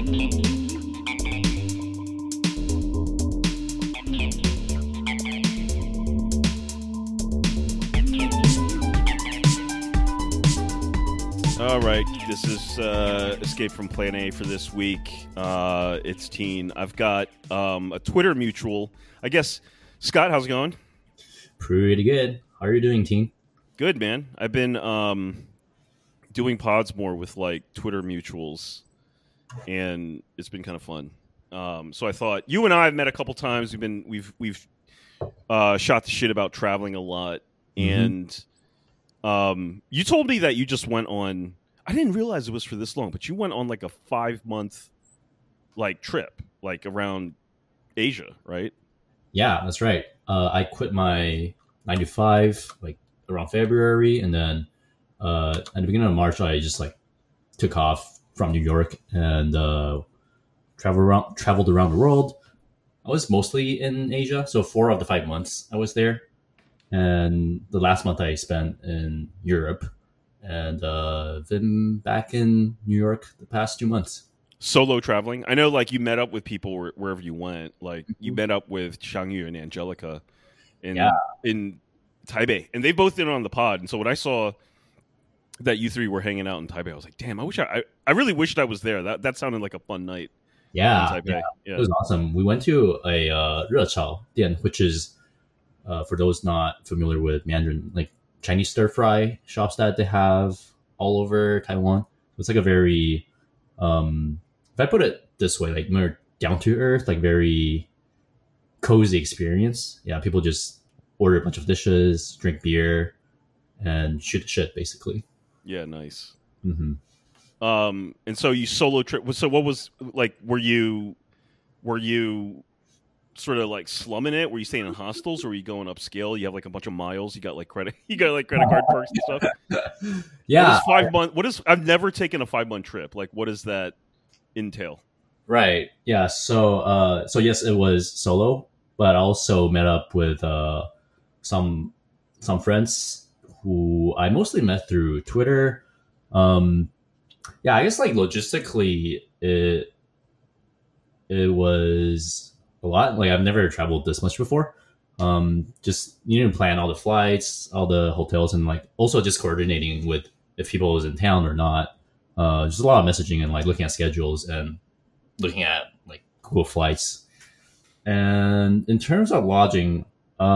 All right, this is Escape from Plan A for this week. It's Teen. I've got a Twitter mutual. I guess, Scott, how's it going? Pretty good. How are you doing, Teen? Good, man. I've been doing pods more with like Twitter mutuals, and it's been kind of fun. So I thought you and I have met a couple times. We've shot the shit about traveling a lot, and you told me that you just went on. I didn't realize it was for this long, but you went on like a 5-month like trip, like around Asia, right? Yeah, that's right. I quit my 9 to 5 like around February, and then at the beginning of March, I just like took off from New York and traveled around the world. I was mostly in Asia, so 4 of the 5 months I was there, and the last month I spent in Europe, and been back in New York the past 2 months. Solo traveling. I know, like you met up with people wherever you went. Like you met up with Xiangyu and Angelica in Taipei, and they've both been on the pod. And so when I saw that you three were hanging out in Taipei, I was like, "Damn, I really wished I was there." That sounded like a fun night. Yeah, in Taipei. Yeah, it was awesome. We went to a Rechao Dian, which is for those not familiar with Mandarin, like Chinese stir fry shops that they have all over Taiwan. It's like a very, if I put it this way, like more down to earth, like very cozy experience. Yeah, people just order a bunch of dishes, drink beer, and shoot the shit, basically. Yeah, nice. Mm-hmm. And so you solo trip. So what was like? Were you sort of like slumming it? Were you staying in hostels, or were you going upscale? You have like a bunch of miles. You got like credit card perks and stuff. Yeah. I've never taken a 5-month trip. Like, what does that entail? Right. Yeah. So yes, it was solo, but I also met up with some friends who I mostly met through Twitter. Yeah, I guess like logistically, it was a lot. Like I've never traveled this much before. Just you need to plan all the flights, all the hotels, and like also just coordinating with if people was in town or not. Just a lot of messaging and like looking at schedules and looking at like Google Flights. And in terms of lodging,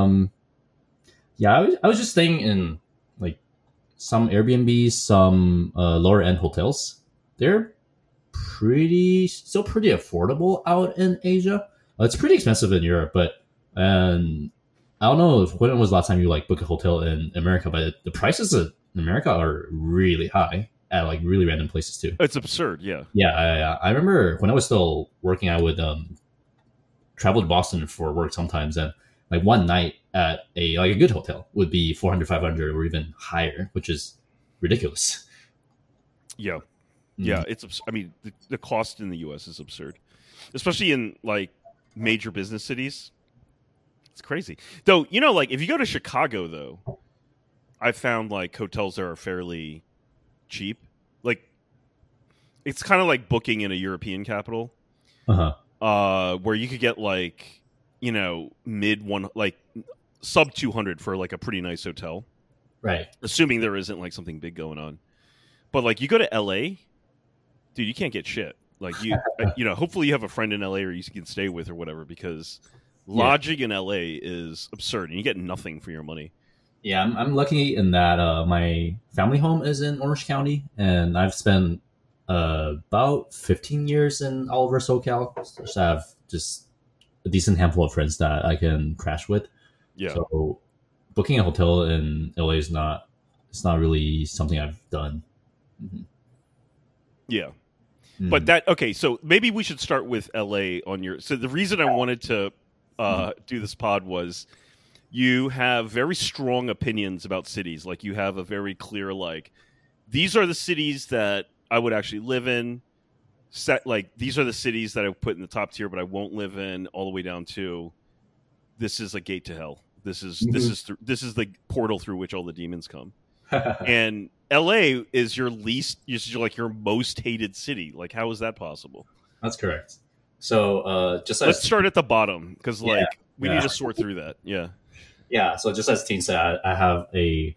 yeah, I was just staying in like some Airbnbs, some lower end hotels. They're still pretty affordable out in Asia. It's pretty expensive in Europe, but I don't know when was the last time you like book a hotel in America, but the prices in America are really high at like really random places too. It's absurd, yeah. Yeah, I remember when I was still working, I would travel to Boston for work sometimes, and like one night at a good hotel would be 400, 500 or even higher, which is ridiculous. Yeah. Yeah, I mean, the cost in the U.S. is absurd, especially in like major business cities. It's crazy. Though, you know, like if you go to Chicago, though, I found like hotels there are fairly cheap. Like it's kind of like booking in a European capital, where you could get like, you know, sub 200 for like a pretty nice hotel, right? Assuming there isn't like something big going on. But like you go to L.A., dude, you can't get shit. Like you know, hopefully you have a friend in LA or you can stay with or whatever, because lodging in LA is absurd and you get nothing for your money. Yeah, I'm lucky in that my family home is in Orange County, and I've spent about 15 years in all over SoCal. So I have just a decent handful of friends that I can crash with. Yeah. So booking a hotel in LA is not really something I've done. Mm-hmm. Yeah. But okay, so maybe we should start with LA on your. So the reason I wanted to do this pod was you have very strong opinions about cities. Like you have a very clear, like, these are the cities that I would actually live in. Like these are the cities that I would put in the top tier, but I won't live in, all the way down to this is a gate to hell. This is the portal through which all the demons come. And LA is your most hated city. Like, how is that possible? That's correct. So just Let's as start at the bottom because yeah, we yeah. need to sort through that. Yeah. Yeah, so just as Teen said, I have a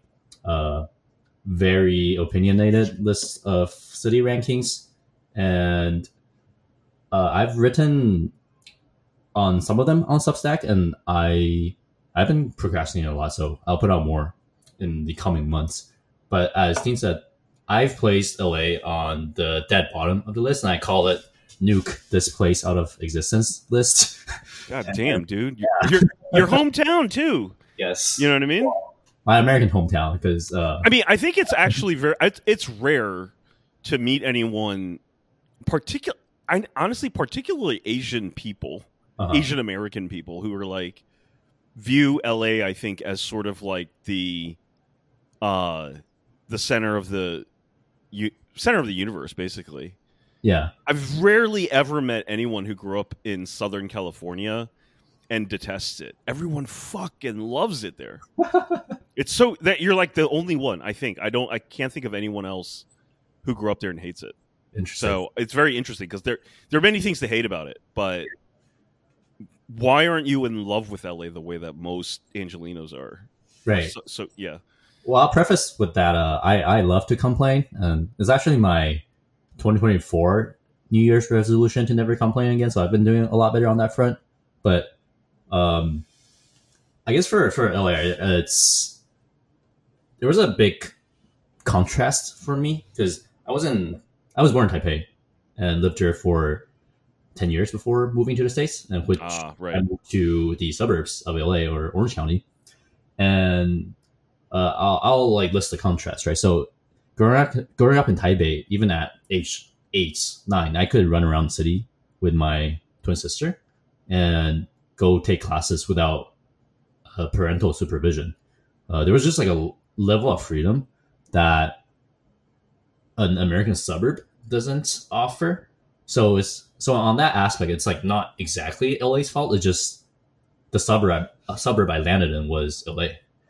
very opinionated list of city rankings, and I've written on some of them on Substack, and I've been procrastinating a lot, so I'll put out more in the coming months. But as Teen said, I've placed LA on the dead bottom of the list, and I call it nuke this place out of existence list. God damn, dude. Your hometown too. Yes, You know what I mean? my American hometown, because I mean, I think it's actually it's rare to meet anyone honestly particularly Asian people, Asian American people who are like view LA I think as sort of like the center of the center of the universe basically. yeah. I've rarely ever met anyone who grew up in Southern California and detests it. Everyone fucking loves it there. It's so that you're like the only one, I think. I can't think of anyone else who grew up there and hates it. Interesting. So it's very interesting because there are many things to hate about it, but why aren't you in love with LA the way that most Angelinos are? Right. So yeah. Well, I'll preface with that. I love to complain, and it's actually my 2024 New Year's resolution to never complain again. So I've been doing a lot better on that front. But I guess for LA, there was a big contrast for me because I was born in Taipei and lived here for 10 years before moving to the States, and which right. I moved to the suburbs of LA or Orange County. And I'll like list the contrast, right? So growing up in Taipei, even at age 8, 9, I could run around the city with my twin sister and go take classes without parental supervision. There was just like a level of freedom that an American suburb doesn't offer. So on that aspect, it's like not exactly LA's fault. It's just the suburb I landed in was LA,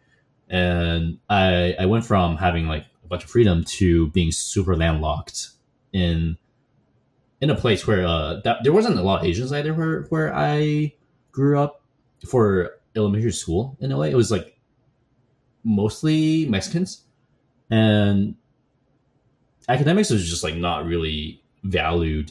and I went from having like a bunch of freedom to being super landlocked in a place where there wasn't a lot of Asians either where I grew up for elementary school in LA. It was like mostly Mexicans, and academics was just like not really valued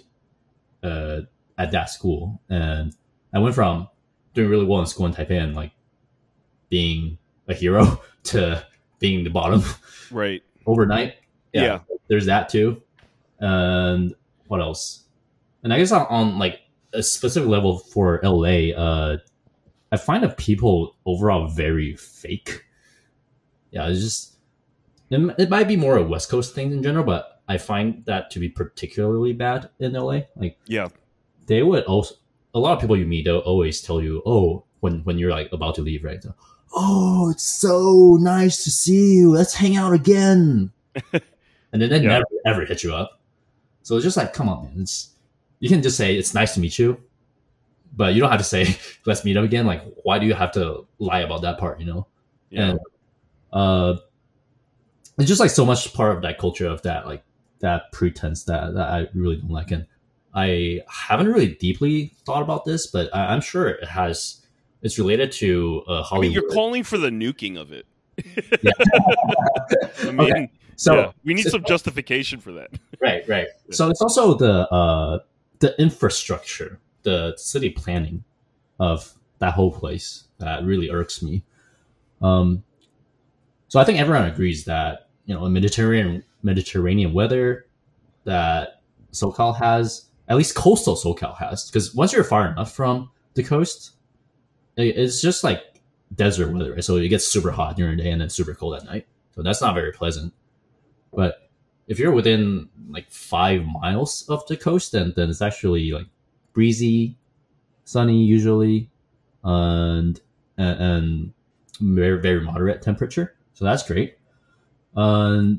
at that school. And I went from doing really well in school in Taipei and like being a hero to being the bottom right overnight. Yeah. There's that too. And what else? And I guess on like a specific level for LA, I find that people overall very fake. Yeah, it's just it might be more a West Coast thing in general, but I find that to be particularly bad in LA. Like, yeah, they would also, a lot of people you meet, they'll always tell you, oh, when you're like about to leave, right? Oh, it's so nice to see you. Let's hang out again. And then they never ever hit you up. So it's just like, come on, man. You can just say it's nice to meet you, but you don't have to say let's meet up again. Like, why do you have to lie about that part? You know? Yeah. And it's just like so much part of that culture of that, like that pretense that I really don't like. And I haven't really deeply thought about this, but I'm sure it's related to Hollywood. I mean, you're calling for the nuking of it. Yeah. I mean, okay. So we need some justification for that. Right. Yeah. So it's also the infrastructure, the city planning of that whole place that really irks me. So I think everyone agrees that, you know, a Mediterranean weather that SoCal has, at least coastal SoCal has, because once you're far enough from the coast, it's just like desert weather, right? So it gets super hot during the day and then super cold at night. So that's not very pleasant. But if you're within like 5 miles of the coast, then it's actually like breezy, sunny usually, and very, very moderate temperature. So that's great. Like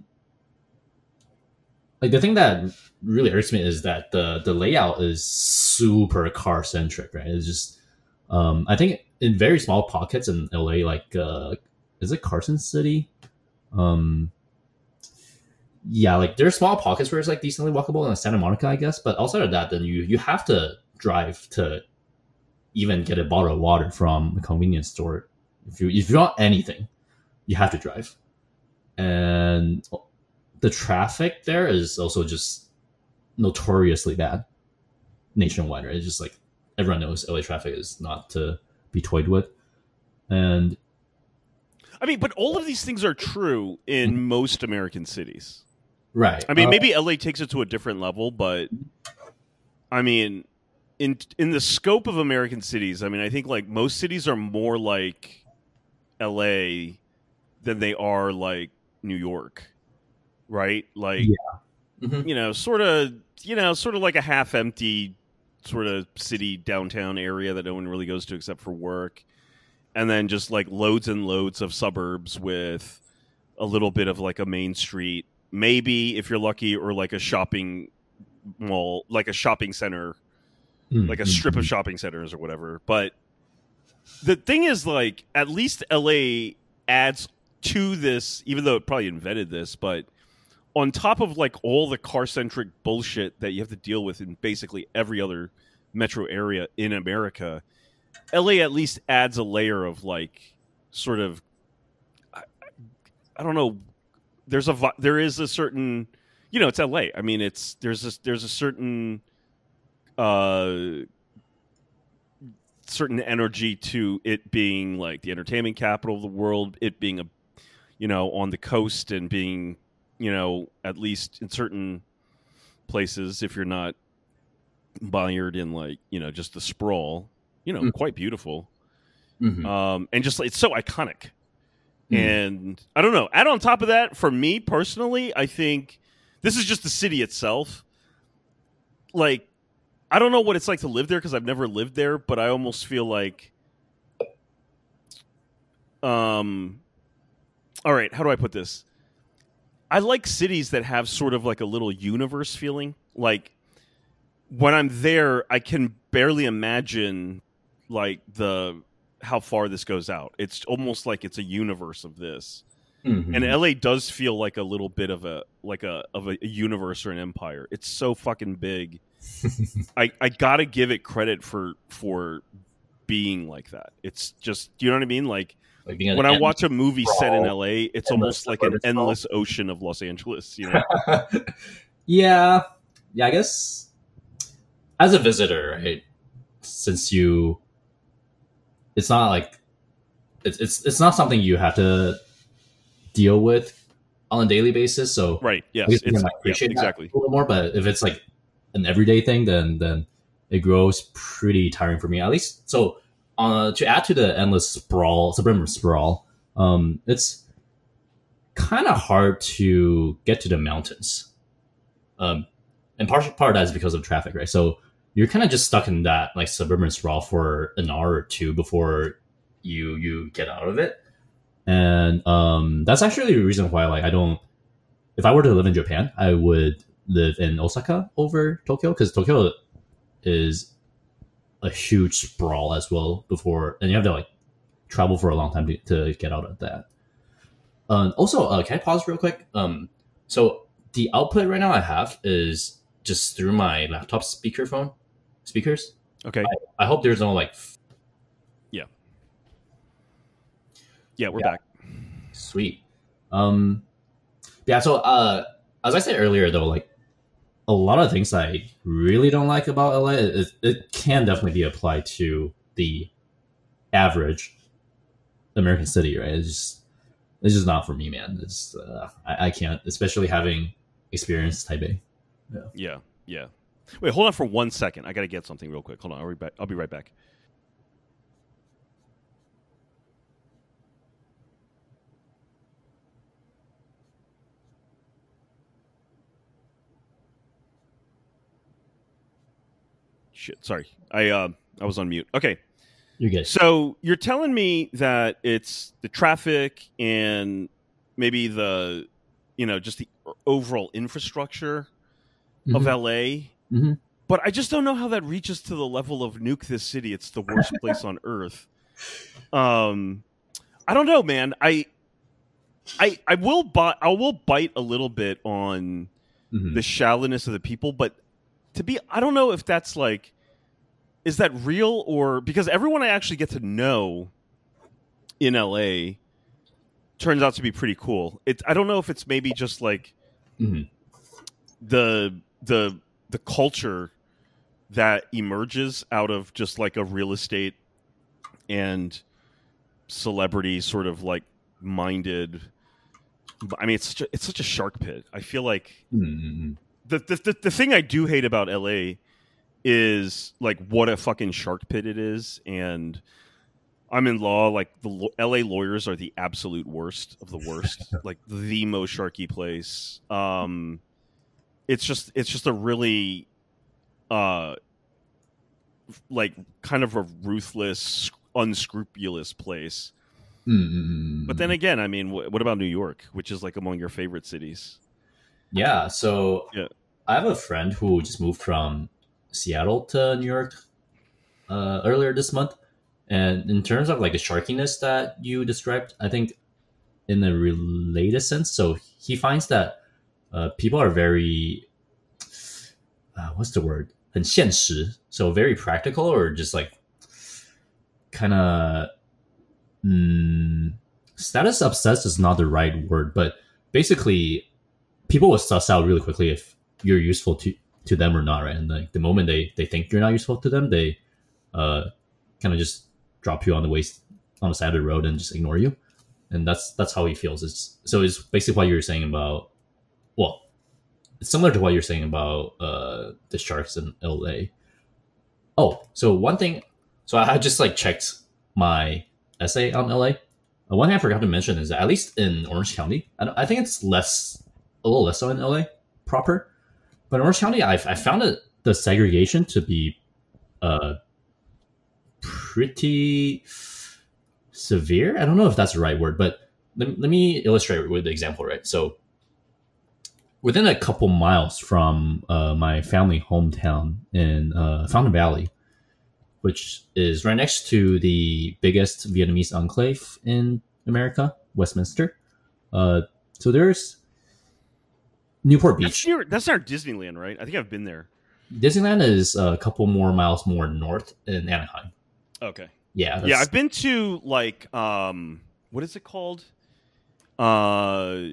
the thing that really irks me is that the layout is super car centric, right? It's just I think in very small pockets in LA, like is it Carson City? yeah, like there are small pockets where it's like decently walkable in Santa Monica, I guess. But outside of that, then you have to drive to even get a bottle of water from a convenience store. If you want anything, you have to drive. And the traffic there is also just notoriously bad nationwide, right? It's just like everyone knows LA traffic is not to be toyed with. And I mean, but all of these things are true in most American cities. right. I mean, maybe LA takes it to a different level, but I mean, in the scope of American cities, I mean, I think like most cities are more like LA than they are like New York, right? Like, yeah. Mm-hmm. sort of like a half empty sort of city downtown area that no one really goes to except for work. And then just like loads and loads of suburbs with a little bit of like a main street, maybe if you're lucky, or like a shopping mall, like a shopping center, like a strip of shopping centers or whatever. But the thing is, like, at least LA adds to this, even though it probably invented this, but on top of like all the car centric bullshit that you have to deal with in basically every other metro area in America, LA at least adds a layer of like sort of I don't know. There is a certain, it's LA. I mean, there's a certain certain energy to it being like the entertainment capital of the world. It being on the coast and being at least in certain places, if you're not mired in like just the sprawl, quite beautiful. Mm-hmm. And just it's so iconic. And I don't know. Add on top of that, for me personally, I think this is just the city itself. Like, I don't know what it's like to live there because I've never lived there, but I almost feel like, all right, how do I put this? I like cities that have sort of like a little universe feeling. Like, when I'm there, I can barely imagine like how far this goes out. It's almost like it's a universe of this. Mm-hmm. And LA does feel like a little bit of a universe or an empire. It's so fucking big. I gotta give it credit for being like that. It's just, do you know what I mean? Like when I watch a movie set in LA, it's almost like an endless ocean of Los Angeles. Yeah, I guess as a visitor, right? Since it's not like it's not something you have to deal with on a daily basis. So right, yes, I appreciate exactly a little more. But if it's like an everyday thing, then it grows pretty tiring for me. At least so. To add to the endless suburban sprawl, it's kind of hard to get to the mountains. And part of that is because of traffic, right? So you're kind of just stuck in that like suburban sprawl for an hour or two before you get out of it. And that's actually the reason why like I don't. If I were to live in Japan, I would live in Osaka over Tokyo because Tokyo is a huge sprawl as well before, and you have to like travel for a long time to get out of that. Also, can I pause real quick? So the output right now I have is just through my laptop speakers. Okay. I hope there's no like. Yeah, we're back. Sweet. Yeah. So as I said earlier, though, like a lot of things I really don't like about LA, it can definitely be applied to the average American city, right? It's just not for me, man. It's I can't, especially having experienced Taipei. Yeah. Wait, hold on for 1 second. I gotta get something real quick. Hold on, I'll be right back. Shit, sorry. I was on mute. Okay. You're good. So you're telling me that it's the traffic and maybe the, just the overall infrastructure of LA. Mm-hmm. But I just don't know how that reaches to the level of nuke this city. It's the worst place on earth. I don't know, man. I will bite a little bit on Mhm. the shallowness of the people, but I don't know if that's like, is that real, or because everyone I actually get to know in LA turns out to be pretty cool. I don't know if it's maybe just like Mhm. the the the culture that emerges out of just like a real estate and celebrity sort of like minded. I mean, it's such a shark pit. I feel like Mhm. the thing I do hate about LA is like what a fucking shark pit it is. And I'm in law. Like the LA lawyers are the absolute worst of the worst. Like the most sharky place. It's just a really uh like kind of a ruthless, unscrupulous place. But then Mhm. again, I mean, what about New York, which is like among your favorite cities? Yeah. So Yeah. I have a friend who just moved from Seattle to New York earlier this month, and in terms of like the sharkiness that you described, I think in a related sense. So he finds that people are very what's the word? 很现实, so very practical, or just like kind of status obsessed is not the right word, but basically people will suss out really quickly if you're useful to them or not, right? And like the moment they think you're not useful to them, they uh kind of just drop you on the side of the road and just ignore you. And that's how he feels. It's basically what you were saying about, well, it's similar to what you're saying about the sharks in LA. Oh, so one thing, so I just like checked my essay on LA. One thing I forgot to mention is that at least in Orange County, I think it's a little less so in LA proper, but in Orange County, I found the segregation to be uh, pretty severe. I don't know if that's the right word, but let me illustrate with the example, right? So within a couple miles from my family hometown in Fountain Valley, which is right next to the biggest Vietnamese enclave in America, Westminster. So there's Newport Beach. That's near Disneyland, right? I think I've been there. Disneyland is a couple more miles more north in Anaheim. Okay. Yeah, I've been to like what is it called? Oh,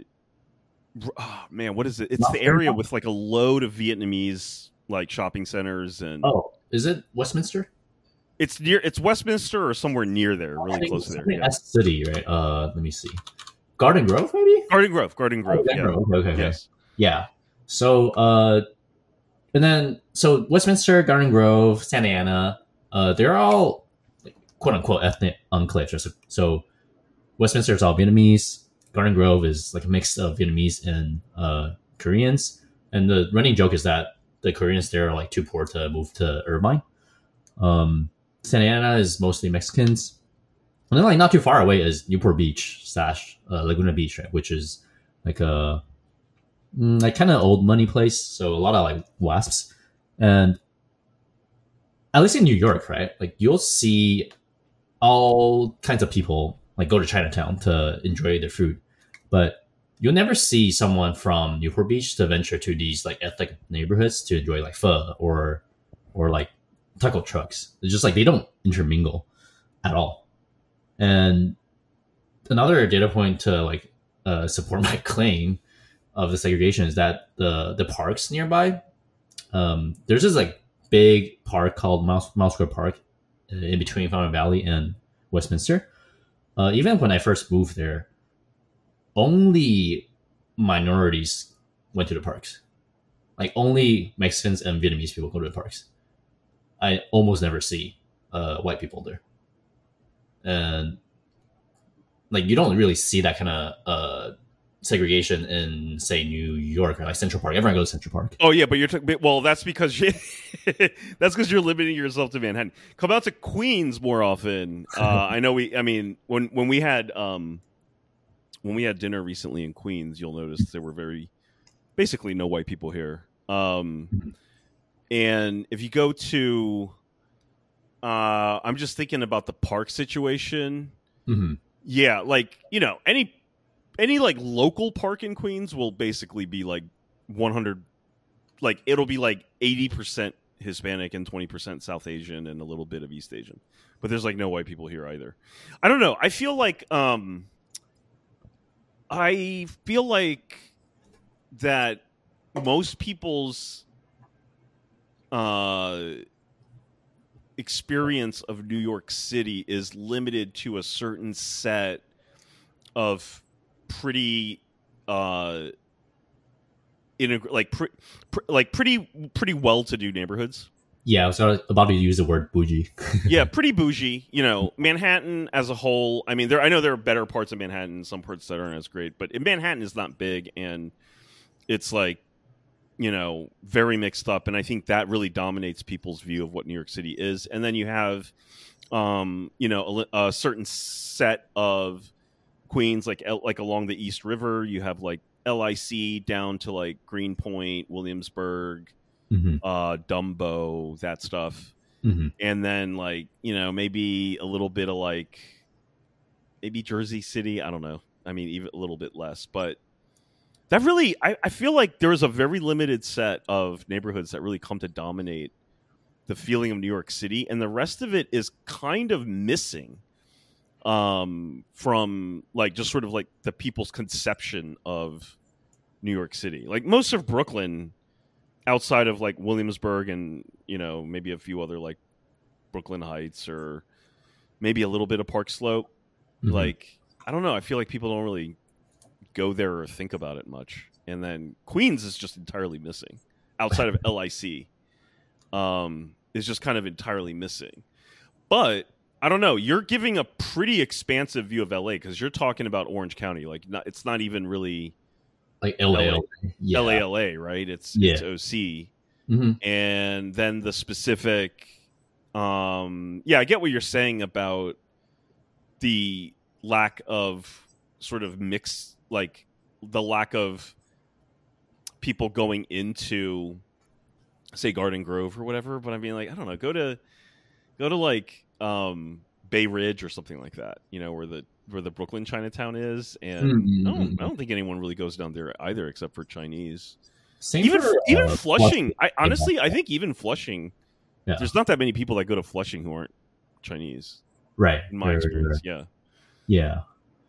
man, what is it? It's the area with like a load of Vietnamese like shopping centers and. Oh, is it Westminster? It's Westminster or somewhere near there, really close to there. Yeah. City, right? Let me see. Garden Grove, maybe? Garden Grove. Oh, Yeah. Okay. Yes. Yeah. So and then so Westminster, Garden Grove, Santa Ana, they're all like, quote unquote ethnic enclaves. So Westminster is all Vietnamese. Garden Grove is like a mix of Vietnamese and Koreans. And the running joke is that the Koreans there are like too poor to move to Irvine. Santa Ana is mostly Mexicans. And then like not too far away is Newport Beach / Laguna Beach, right? Which is like a like kind of old money place. So a lot of like WASPs. And at least in New York, right? Like you'll see all kinds of people like go to Chinatown to enjoy their food, but you'll never see someone from Newport Beach to venture to these like ethnic neighborhoods to enjoy like pho or like taco trucks. It's just like they don't intermingle at all. And another data point to like support my claim of the segregation is that the parks nearby, there's this like big park called Mouse Square Park in between Fountain Valley and Westminster. Even when I first moved there, only minorities went to the parks. Like only Mexicans and Vietnamese people go to the parks. I almost never see white people there, and like you don't really see that kind of segregation in say New York or like Central Park. Everyone goes to Central Park. Oh yeah, but well, that's because you're limiting yourself to Manhattan. Come out to Queens more often. I know when we had dinner recently in Queens, you'll notice there were basically no white people here. And if you go to, I'm just thinking about the park situation. Mm-hmm. Yeah, like any any like local park in Queens will basically be like 100, like it'll be like 80% Hispanic and 20% South Asian and a little bit of East Asian. But there's like no white people here either. I don't know. I feel like that most people's experience of New York City is limited to a certain set of pretty pretty well-to-do neighborhoods. Yeah, I was about to use the word bougie. Yeah, pretty bougie. You know, Manhattan as a whole. I mean, I know there are better parts of Manhattan, some parts that aren't as great, but Manhattan is not big, and it's like, you know, very mixed up. And I think that really dominates people's view of what New York City is. And then you have, you know, a certain set of Queens, like along the East River. You have like LIC down to like Greenpoint, Williamsburg, Dumbo, that stuff. And then like, you know, maybe a little bit of like maybe Jersey City. I don't know. I mean, even a little bit less, but that really, I feel like there is a very limited set of neighborhoods that really come to dominate the feeling of New York City, and the rest of it is kind of missing from like just sort of like the people's conception of New York City. Like most of Brooklyn, outside of like Williamsburg and, you know, maybe a few other like Brooklyn Heights or maybe a little bit of Park Slope, like I don't know, I feel like people don't really go there or think about it much. And then Queens is just entirely missing outside of LIC. Is just kind of entirely missing. But I don't know, you're giving a pretty expansive view of LA because you're talking about Orange County. Like it's not even really like LA. Yeah. LA, right? It's OC. And then the specific I get what you're saying about the lack of sort of mix, like the lack of people going into, say, Garden Grove or whatever. But I mean, like, I don't know, go to like Bay Ridge or something like that, you know, where the Brooklyn Chinatown is, and I don't think anyone really goes down there either, except for Chinese. Even Flushing. I think even Flushing, there's not that many people that go to Flushing who aren't Chinese, right? In my experience, yeah.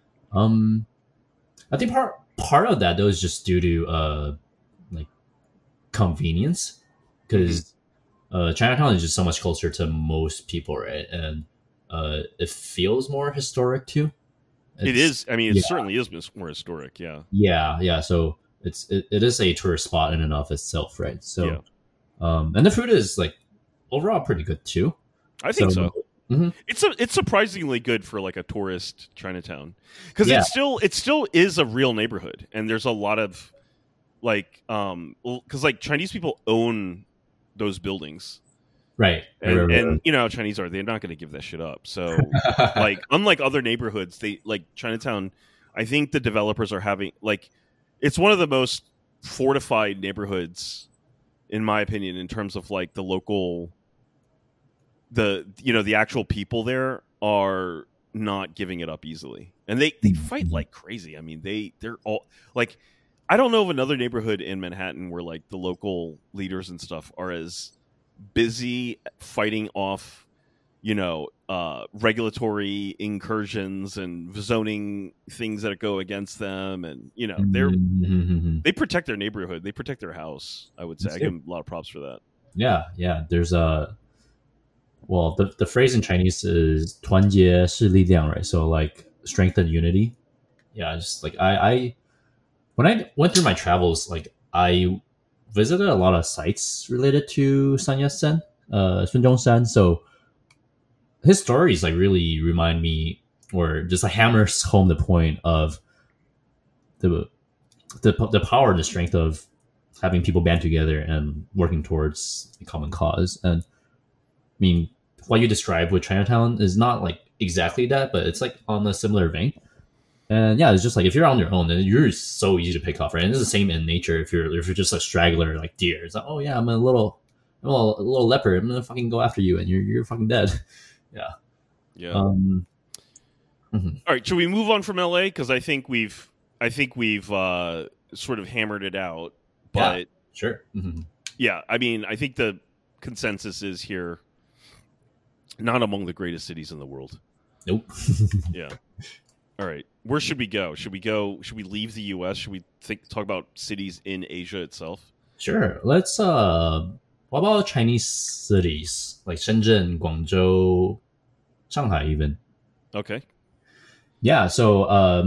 I think part of that though is just due to like convenience, because Chinatown is just so much closer to most people, right? And it feels more historic too. It is. I mean, it certainly is more historic. Yeah. Yeah. So it is a tourist spot in and of itself, right? So, and the food is like overall pretty good too. I think so. It's surprisingly good for like a tourist Chinatown, because it still is a real neighborhood, and there's a lot of like because like Chinese people own those buildings, right? And you know how Chinese are, they're not going to give that shit up. So like unlike other neighborhoods, they like Chinatown, I think the developers are having like, it's one of the most fortified neighborhoods in my opinion in terms of like the local, the actual people there are not giving it up easily, and they fight like crazy. I mean, they're all like, I don't know of another neighborhood in Manhattan where like the local leaders and stuff are as busy fighting off, you know, regulatory incursions and zoning things that go against them, and you know, they protect their neighborhood, they protect their house. I would say I give them a lot of props for that. Yeah. There's well, the phrase in Chinese is 团结是力量, right? So like strength and unity. Yeah, just like I when I went through my travels, like I visited a lot of sites related to Sun Yat-sen, Sun Zhongshan. So his stories like really remind me, or just like hammers home the point of the power and the strength of having people band together and working towards a common cause. And I mean, what you described with Chinatown is not like exactly that, but it's like on a similar vein. And yeah, it's just like if you're on your own, then you're so easy to pick off, right? And it's the same in nature. If you're just a straggler like deer, it's like, oh yeah, I'm a little leopard. I'm gonna fucking go after you, and you're fucking dead. Yeah. All right, should we move on from LA? Because I think we've I think we've sort of hammered it out. But yeah, sure. yeah, I mean, I think the consensus is here, not among the greatest cities in the world. Nope. Yeah. All right. Where should we go? Should we leave the US? Should we talk about cities in Asia itself? Sure. Let's what about Chinese cities like Shenzhen, Guangzhou, Shanghai even? Okay. Yeah, so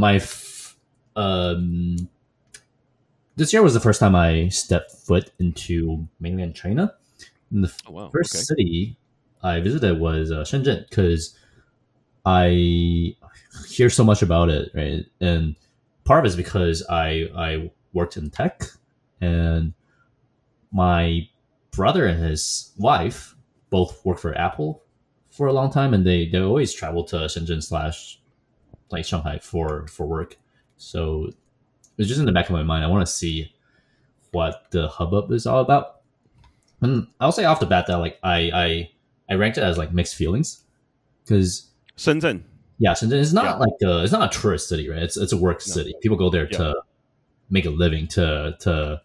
this year was the first time I stepped foot into mainland China. And the first city I visited was Shenzhen because I hear so much about it, right? And part of it is because I worked in tech, and my brother and his wife both worked for Apple for a long time, and they always travel to Shenzhen / like Shanghai for work. So it's just in the back of my mind. I want to see what the hubbub is all about. And I'll say off the bat that like I ranked it as like mixed feelings because Shenzhen. Yeah, Shenzhen is not like it's not a tourist city, right? It's a work city. People go there to make a living, to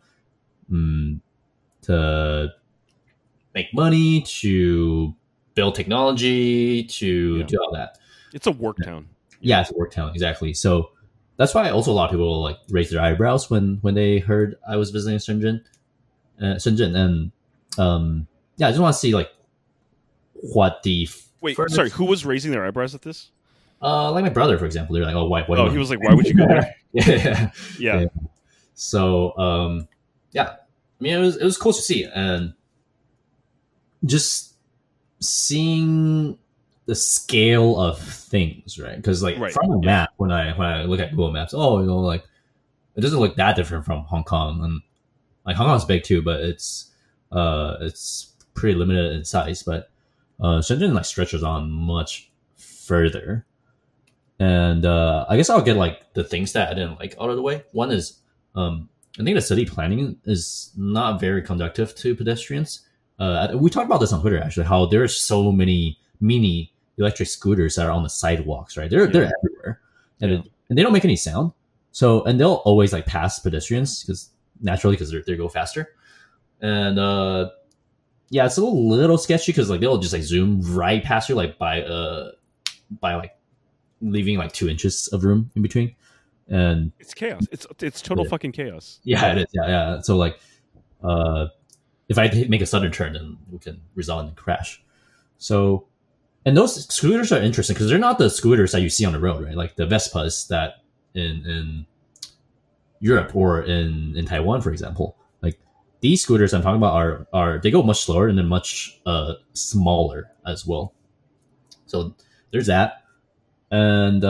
make money, to build technology, to do all that. It's a work town. Yeah, it's a work town, exactly. So that's why also a lot of people like raise their eyebrows when they heard I was visiting Shenzhen, and yeah, I just want to see like what the sorry, who was raising their eyebrows at this? Like my brother, for example. They're like, "Oh, why?" He was like, "Why would you go there?" yeah. So, yeah. I mean, it was cool to see, and just seeing the scale of things, right? Because like from a map, when I look at Google Maps, like it doesn't look that different from Hong Kong, and like Hong Kong's big too, but it's pretty limited in size. But Shenzhen like stretches on much further. And I guess I'll get like the things that I didn't like out of the way. One is I think the city planning is not very conducive to pedestrians. We talked about this on Twitter actually, how there's so many mini electric scooters that are on the sidewalks, right? They're everywhere, and they don't make any sound. So and they'll always like pass pedestrians because they go faster. And yeah, it's a little sketchy because like they'll just like zoom right past you like by like leaving like 2 inches of room in between, and it's chaos. It's total fucking chaos. Yeah, it is. Yeah. So like, if I make a sudden turn, then we can result in a crash. So, and those scooters are interesting because they're not the scooters that you see on the road, right? Like the Vespas that in Europe or in Taiwan, for example. Like these scooters I'm talking about are they go much slower and they're much smaller as well. So there's that. And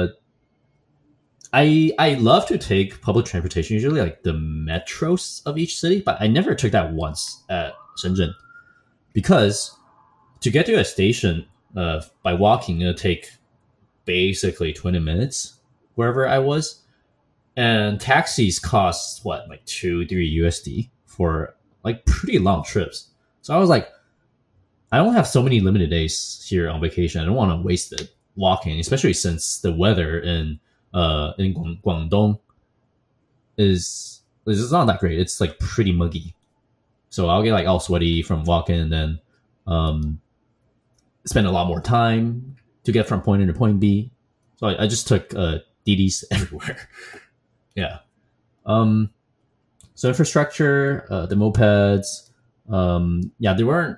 I love to take public transportation, usually like the metros of each city, but I never took that once at Shenzhen because to get to a station by walking, it'll take basically 20 minutes wherever I was. And taxis cost like $2-3 USD for like pretty long trips. So I was like, I don't have so many limited days here on vacation. I don't want to waste it walking, especially since the weather in Guangdong is not that great. It's like pretty muggy, so I'll get like all sweaty from walking, and then spend a lot more time to get from point A to point B. So I just took DDs everywhere. Yeah. So infrastructure, the mopeds, there weren't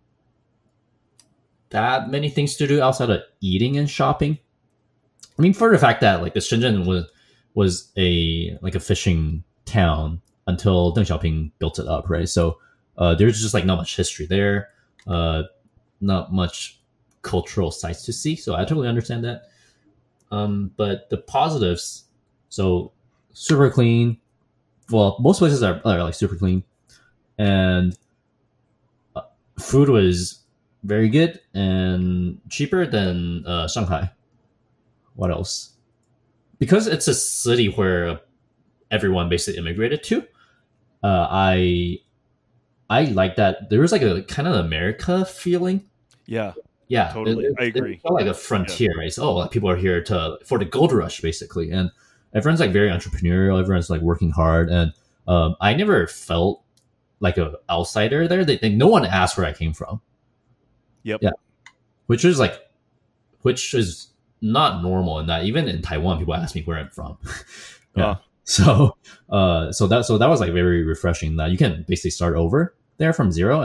that many things to do outside of eating and shopping. I mean, for the fact that like the Shenzhen was a fishing town until Deng Xiaoping built it up, right? So there's just like not much history there, not much cultural sites to see. So I totally understand that. But the positives, so super clean. Well, most places are like super clean, and food was very good and cheaper than Shanghai. What else? Because it's a city where everyone basically immigrated to. I like that there was like a kind of America feeling. Yeah, yeah, totally. I agree. It felt like a frontier, right? So, like people are here for the gold rush, basically, and everyone's like very entrepreneurial. Everyone's like working hard, and I never felt like an outsider there. No one asked where I came from. Yep. Yeah, which is not normal in that even in Taiwan, people ask me where I'm from. Yeah. So that was like very refreshing that you can basically start over there from zero,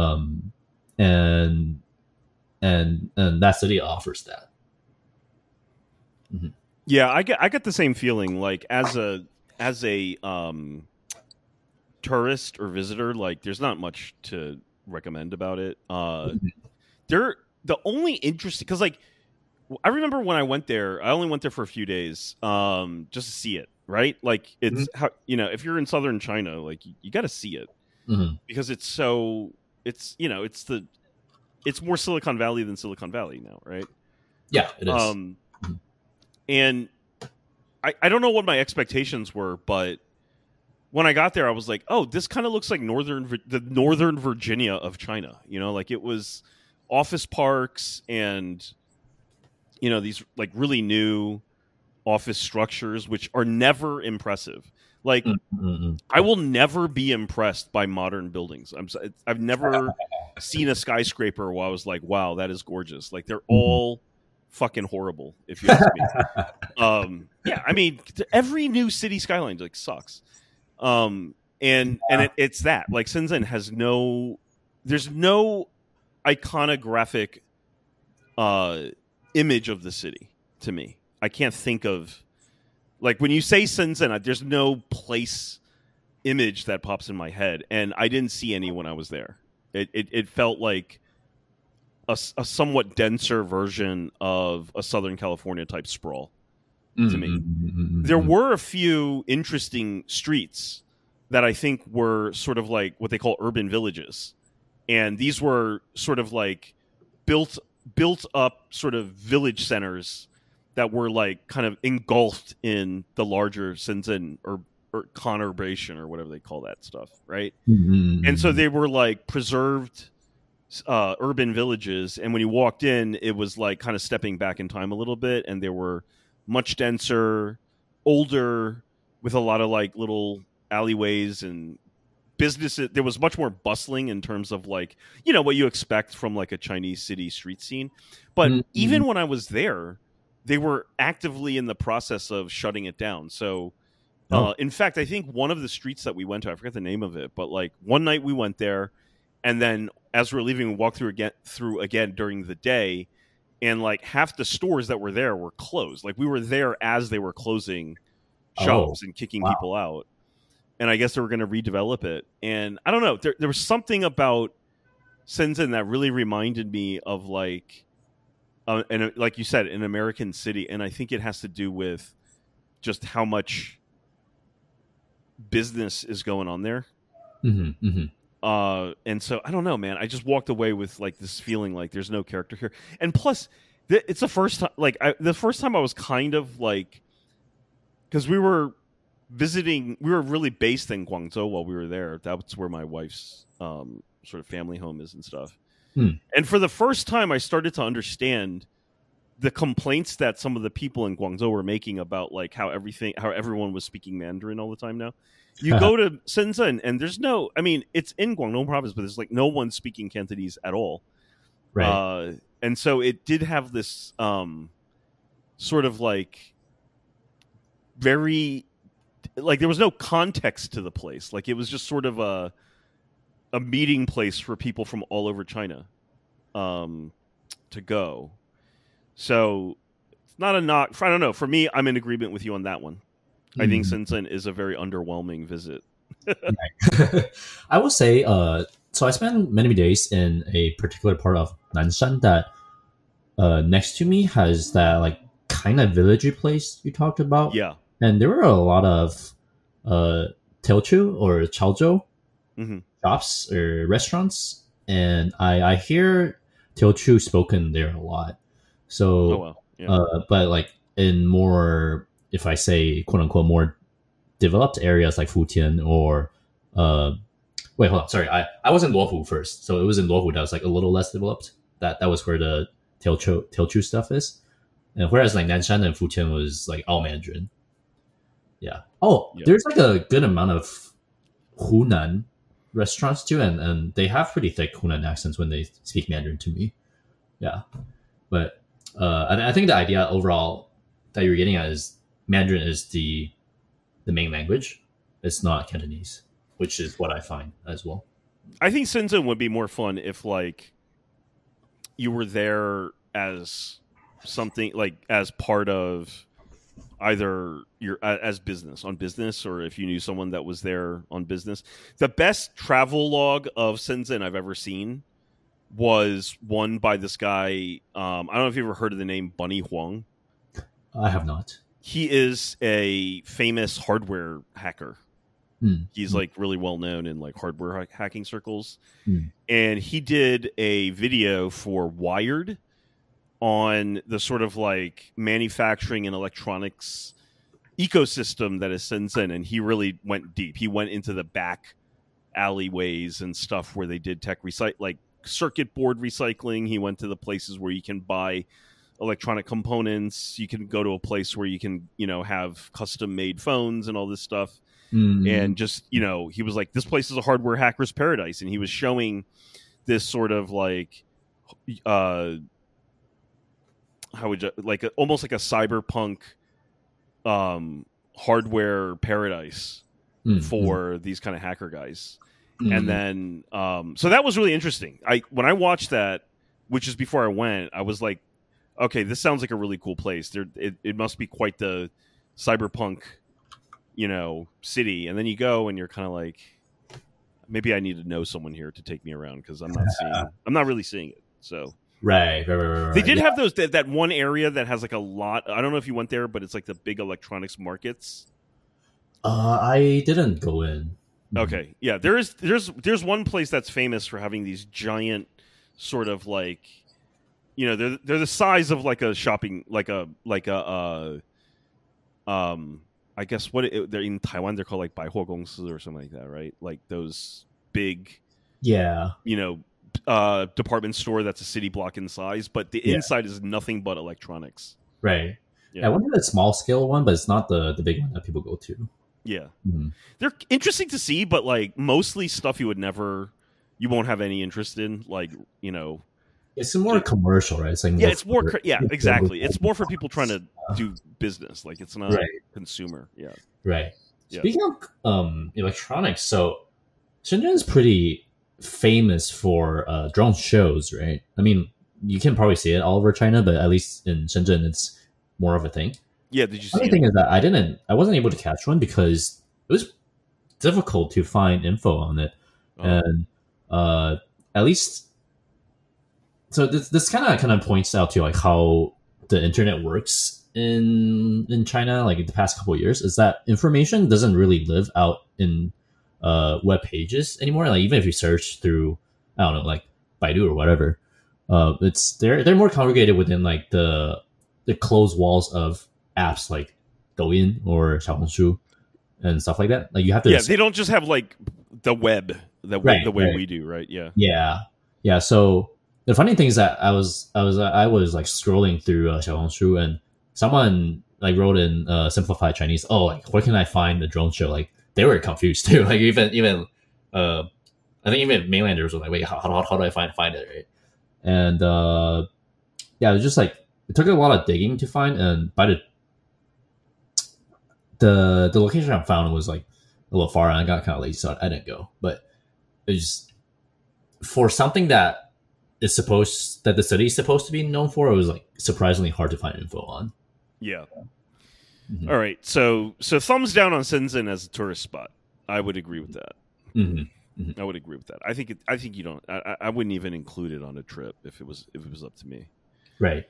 and that city offers that. Mm-hmm. Yeah, I get the same feeling. Like as a tourist or visitor, like there's not much to recommend about it. The only interesting, because like I remember when I went there, I only went there for a few days, just to see it. Right, like it's how if you're in southern China, like you got to see it because it's more Silicon Valley than Silicon Valley now, right? Yeah, it is. And I don't know what my expectations were, but when I got there, I was like, oh, this kind of looks like the Northern Virginia of China. Like it was office parks and these like really new office structures, which are never impressive. Like I will never be impressed by modern buildings. I've never seen a skyscraper where I was like, wow, that is gorgeous. Like they're all fucking horrible, if you ask me. Yeah, I mean, every new city skyline like sucks. It's that like Shenzhen has there's no iconographic image of the city to me. I can't think of, like, when you say Shenzhen, there's no place image that pops in my head, and I didn't see any when I was there. It felt like a somewhat denser version of a Southern California type sprawl to me. There were a few interesting streets that I think were sort of like what they call urban villages, and these were sort of like built up sort of village centers that were like kind of engulfed in the larger Shenzhen or conurbation or whatever they call that stuff, right? And so they were like preserved urban villages, and when you walked in, it was like kind of stepping back in time a little bit, and they were much denser, older, with a lot of like little alleyways and businesses. There was much more bustling in terms of like what you expect from like a Chinese city street scene. But even when I was there, they were actively in the process of shutting it down. So, in fact, I think one of the streets that we went to, I forget the name of it, but like one night we went there, and then as we were leaving, we walked through again during the day, and like half the stores that were there were closed. Like we were there as they were closing shops and kicking people out. And I guess they were going to redevelop it. And I don't know, there was something about Shenzhen that really reminded me of like, and like you said, an American city. And I think it has to do with just how much business is going on there. And so I don't know, man. I just walked away with like this feeling like there's no character here. And plus, it's the first time. Like the first time I was kind of like, because we were really based in Guangzhou while we were there. That's where my wife's sort of family home is and stuff. And for the first time, I started to understand the complaints that some of the people in Guangzhou were making about like how everyone was speaking Mandarin all the time now. You go to Shenzhen and there's it's in Guangdong province, but there's like no one speaking Cantonese at all. Right. And so it did have this sort of like very, like there was no context to the place. Like it was just sort of a meeting place for people from all over China to go. So it's not a knock. I don't know. For me, I'm in agreement with you on that one. I think Shenzhen is a very underwhelming visit. I will say, so I spent many days in a particular part of Nanshan that next to me has that like kind of villagey place you talked about. Yeah. And there were a lot of teochew or chaozhou shops or restaurants. And I hear Teochew spoken there a lot. So, but like in more, if I say quote unquote more developed areas like Futian or wait, hold on, sorry, I was in Luohu first, so it was in Luohu that was like a little less developed. That was where the Teochew stuff is, and whereas like Nanshan and Futian was like all Mandarin. Yeah. Oh, Yeah. there's like a good amount of Hunan restaurants too, and they have pretty thick Hunan accents when they speak Mandarin to me. Yeah. But I think the idea overall that you're getting at is Mandarin is the main language. It's not Cantonese, which is what I find as well. I think Shenzhen would be more fun if like you were there as something like as part of either your as business on business, or if you knew someone that was there on business. The best travel log of Shenzhen I've ever seen was one by this guy. I don't know if you ever heard of the name Bunny Huang. I have not. He is a famous hardware hacker. He's like really well known in like hardware hacking circles. And he did a video for Wired on the sort of like manufacturing and electronics ecosystem that is Shenzhen, and he really went deep. He went into the back alleyways and stuff where they did tech like circuit board recycling. He went to the places where you can buy electronic components. You can go to a place where you can, have custom made phones and all this stuff. And just, he was like, this place is a hardware hacker's paradise. And he was showing this sort of like, how would you, like almost like a cyberpunk hardware paradise for these kind of hacker guys. And then, so that was really interesting. When I watched that, which is before I went, I was like, okay, this sounds like a really cool place. It must be quite the cyberpunk, city. And then you go and you're kind of like, maybe I need to know someone here to take me around, because I'm not really seeing it. So right. They did have those that one area that has like a lot. I don't know if you went there, but it's like the big electronics markets. I didn't go in. Okay, yeah, there's one place that's famous for having these giant sort of like, they're the size of like a shopping I guess they're in Taiwan, they're called like 百货公司 or something like that, right? Like those big, department store that's a city block in size, but the inside is nothing but electronics. Right. Yeah, I went to the small scale one, but it's not the big one that people go to. Yeah. They're interesting to see, but like mostly stuff you won't have any interest in, like, it's more commercial, right? It's like it's more exactly. It's more for people trying to do business. Like it's not consumer. Yeah. Right. Yeah. Speaking of electronics, so Shenzhen is pretty famous for drone shows, right? I mean, you can probably see it all over China, but at least in Shenzhen, it's more of a thing. Yeah. Did you see? The thing is that I wasn't able to catch one because it was difficult to find info on it, and at least. So this kind of points out to like how the internet works in China, like in the past couple of years, is that information doesn't really live out in web pages anymore. Like even if you search through, I don't know, like Baidu or whatever, they're more congregated within like the closed walls of apps like Douyin or Xiaohongshu and stuff like that. Like you have to they don't just have like the web the way we do, right? Yeah. So the funny thing is that I was like scrolling through Xiaohongshu, and someone like wrote in simplified Chinese, "Oh, like where can I find the drone show?" Like they were confused too. Like even I think even mainlanders were like, "Wait, how do I find it?" Right? And it was just like it took a lot of digging to find, and by the location I found was like a little far, and I got kind of lazy, so I didn't go. But it was for something that the city is supposed to be known for. It was like surprisingly hard to find info on. Yeah. All right. So thumbs down on Shenzhen as a tourist spot. I would agree with that. I would agree with that. I think you don't. I wouldn't even include it on a trip if it was up to me. Right.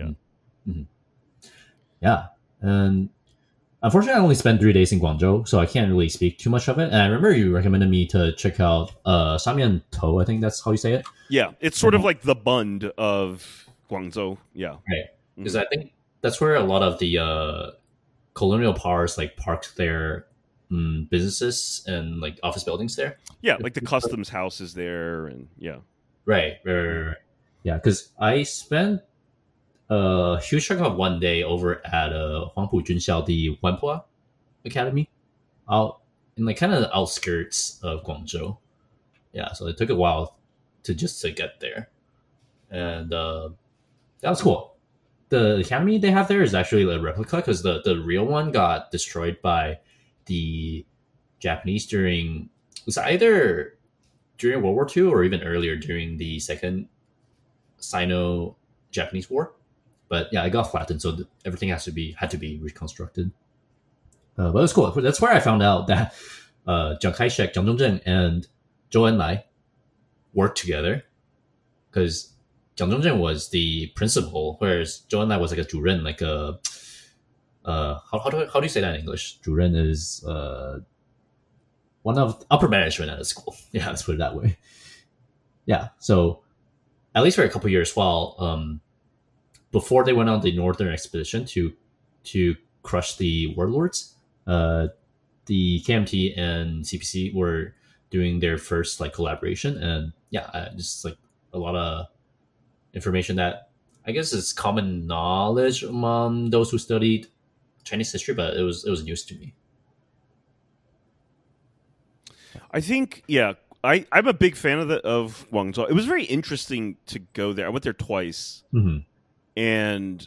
Yeah. And unfortunately, I only spent 3 days in Guangzhou, so I can't really speak too much of it. And I remember you recommended me to check out Samian To. I think that's how you say it. Yeah, it's sort of like the Bund of Guangzhou. Yeah, right. Because I think that's where a lot of the colonial powers like parked their businesses and like office buildings there. Yeah, like the customs house is there, and right. Yeah, because I spent a huge chunk of one day over at Huangpu Junxiao di Wanpua. Academy out in like kind of the outskirts of Guangzhou. Yeah, so it took a while to get there, and that was cool. The academy they have there is actually a replica because the real one got destroyed by the Japanese during it was either during World War II or even earlier during the Second Sino-Japanese War. But yeah, it got flattened, so everything had to be reconstructed. But it was cool. That's where I found out that Chiang Kai-shek, Jiang Zhongzhen, and Zhou Enlai worked together because Jiang Zhongzhen was the principal, whereas Zhou Enlai was like a 主任, like a how do you say that in English? 主任 is one of upper management at a school. Yeah, let's put it that way. Yeah, so at least for a couple of years, while before they went on the northern expedition to crush the warlords, the KMT and CPC were doing their first like collaboration, and yeah, just like a lot of information that I guess is common knowledge among those who studied Chinese history, but it was news to me. I think, yeah, I'm a big fan of Guangzhou. It was very interesting to go there. I went there twice, and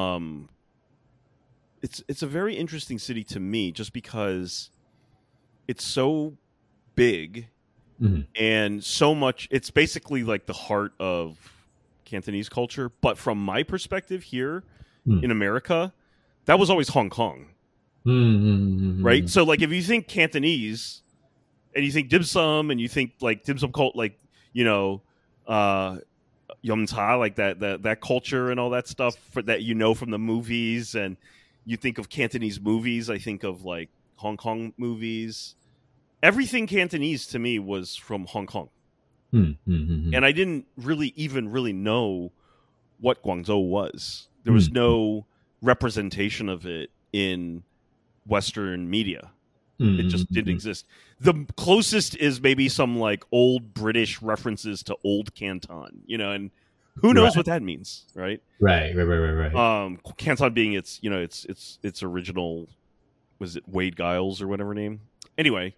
it's a very interesting city to me, just because it's so big and so much. It's basically like the heart of Cantonese culture, but from my perspective here in America, that was always Hong Kong, right? So, like, if you think Cantonese and you think dim sum, and you think like dim sum cult, like, you know, yum cha, like that culture and all that stuff that you know from the movies, and you think of Cantonese movies, I think of like Hong Kong movies. Everything Cantonese to me was from Hong Kong. And I didn't really know what Guangzhou was. There was no representation of it in Western media. It just didn't exist. The closest is maybe some like old British references to Old Canton, you know, and who knows what that means, right? Right. Canton being its, you know, its original, was it Wade Giles or whatever name? Anyway,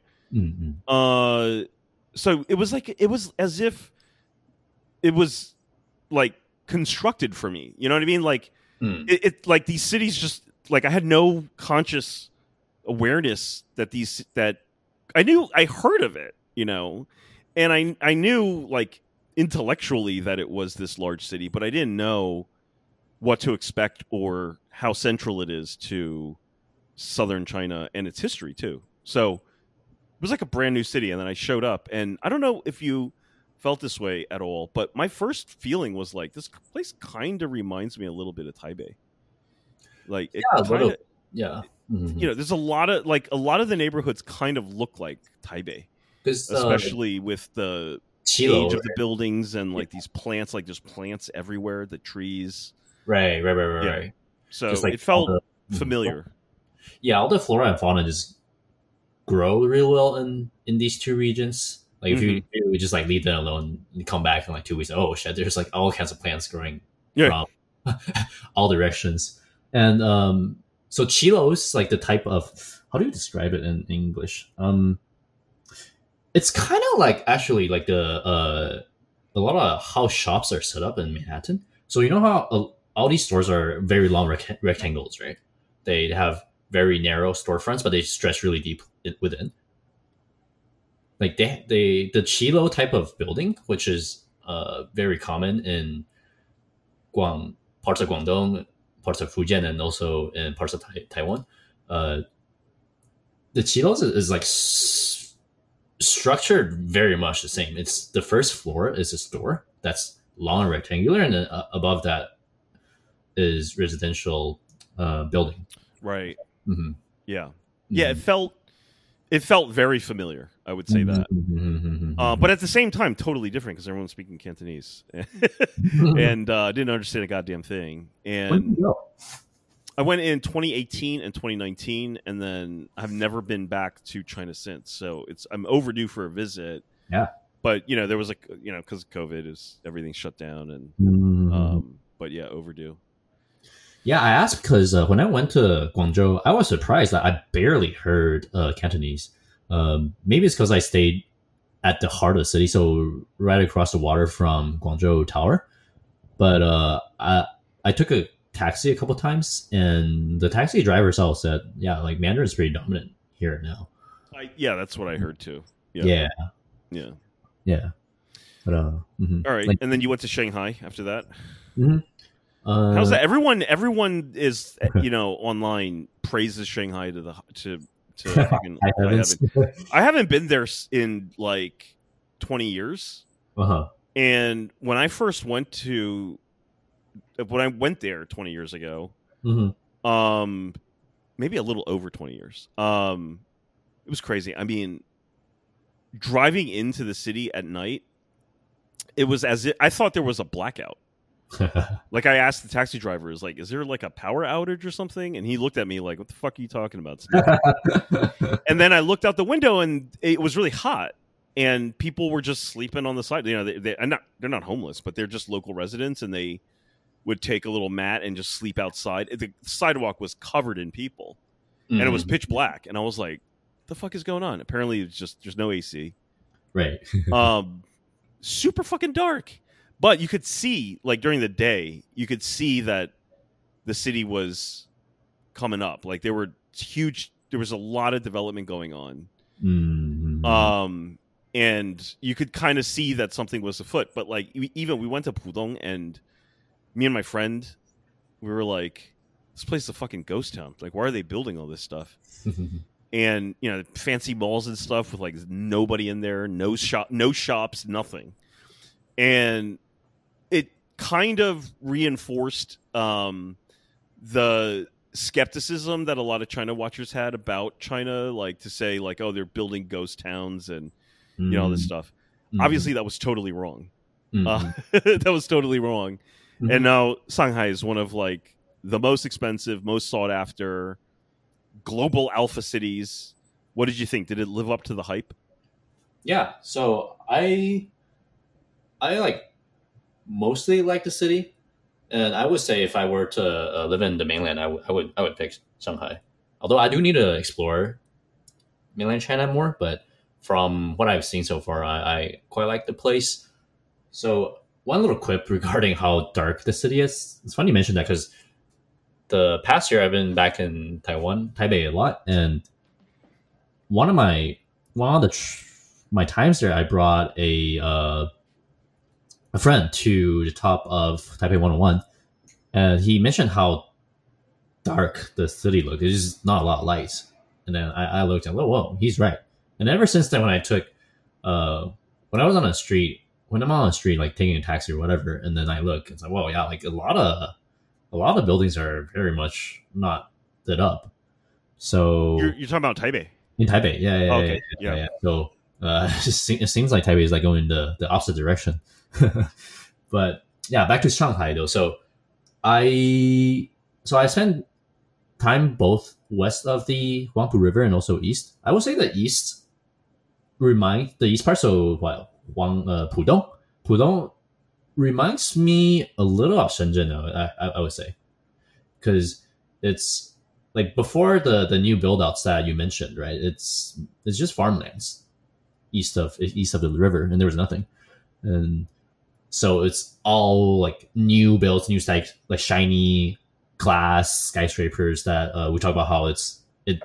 so it was as if it was like constructed for me. You know what I mean? Like it like these cities just like I had no conscious awareness that I heard of it, you know, and I knew like intellectually that it was this large city, but I didn't know what to expect or how central it is to southern China and its history too. So it was like a brand new city, and then I showed up, and I don't know if you felt this way at all, but my first feeling was like, this place kind of reminds me a little bit of Taipei. Like, it kinda, you know, there's a lot of the neighborhoods kind of look like Taipei, especially with the age of the buildings and like these plants. Like, there's plants everywhere, the trees. Right. So like it felt familiar. Yeah, all the flora and fauna just grow real well in these two regions. Like if you just like leave them alone and come back in like 2 weeks, oh shit, there's like all kinds of plants growing from all directions. And so chilo is like the type of, how do you describe it in English? It's kind of like actually like a lot of how shops are set up in Manhattan. So you know how all these stores are very long rectangles, right? They have very narrow storefronts, but they stretch really deep within. Like the chilo type of building, which is very common in parts of Guangdong, parts of Fujian, and also in parts of Taiwan. The chilos is like structured very much the same. It's the first floor is a store that's long and rectangular, and then above that is residential building. Right. Yeah. It felt very familiar, I would say that. But at the same time, totally different because everyone's speaking Cantonese. And didn't understand a goddamn thing. And when did you go? I went in 2018 and 2019, and then I've never been back to China since. So I'm overdue for a visit. Yeah. But, you know, there was like, you know, because of COVID, everything shut down. And but yeah, overdue. Yeah, I asked because when I went to Guangzhou, I was surprised that I barely heard Cantonese. Maybe it's because I stayed at the heart of the city, so right across the water from Guangzhou Tower. But I took a taxi a couple times, and the taxi driver self said, "Yeah, like Mandarin is pretty dominant here now." Yeah, that's what I heard too. Yeah, yeah. yeah. But All right, like, and then you went to Shanghai after that. mhm. How's that? Everyone is online praises Shanghai to I haven't been there in like 20 years. Uh-huh. And when I first went there 20 years ago, maybe a little over 20 years. It was crazy. I mean, driving into the city at night, it was as if I thought there was a blackout. Like I asked the taxi driver, is there like a power outage or something? And he looked at me like, what the fuck are you talking about? And then I looked out the window and it was really hot and people were just sleeping on the side. They're not homeless, but they're just local residents and they would take a little mat and just sleep outside. The sidewalk was covered in people and it was pitch black. And I was like, the fuck is going on? Apparently it's just, there's no AC. Right. Super fucking dark. But you could see, like during the day, you could see that the city was coming up. Like there was a lot of development going on. And you could kind of see that something was afoot. But like even we went to Pudong and me and my friend, we were like, this place is a fucking ghost town. Like, why are they building all this stuff? And, fancy malls and stuff with like nobody in there, no shops, nothing. And it kind of reinforced the skepticism that a lot of China watchers had about China, like to say like, oh, they're building ghost towns and all this stuff. Obviously, that was totally wrong. That was totally wrong. And now Shanghai is one of like the most expensive, most sought after global alpha cities. What did you think? Did it live up to the hype? Yeah. So I mostly like the city, and I would say if I were to live in the mainland, I would pick Shanghai. Although I do need to explore mainland China more, but from what I've seen so far, I quite like the place. So one little quip regarding how dark the city is. It's funny you mentioned that because the past year I've been back in Taipei a lot, and one of my times there, I brought a friend to the top of Taipei 101, and he mentioned how dark the city looked. There's just not a lot of lights. And then I looked and whoa, he's right. And ever since then, when I'm on the street, like taking a taxi or whatever, and then I look, it's like, whoa, yeah, like a lot of buildings are very much not lit up. So you're talking about Taipei? In Taipei, yeah. So it seems like Taipei is like going the opposite direction. But yeah, back to Shanghai though. So I spent time both west of the Huangpu River and also east. I would say the east part. So Pudong reminds me a little of Shenzhen. I would say, because it's like before the new build outs that you mentioned, right? It's just farmlands east of the river, and there was nothing. And so it's all like new builds, new like shiny glass skyscrapers that we talk about how it's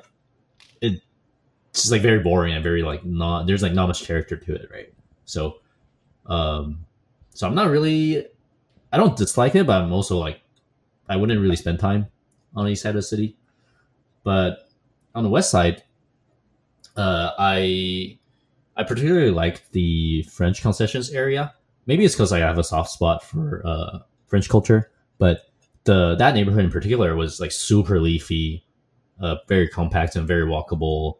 just like very boring and very like there's like not much character to it, right? So I'm not really, I don't dislike it, but I'm also like, I wouldn't really spend time on the east side of the city. But on the west side, I particularly like the French concessions area. Maybe it's because I have a soft spot for French culture, but that neighborhood in particular was like super leafy, very compact and very walkable.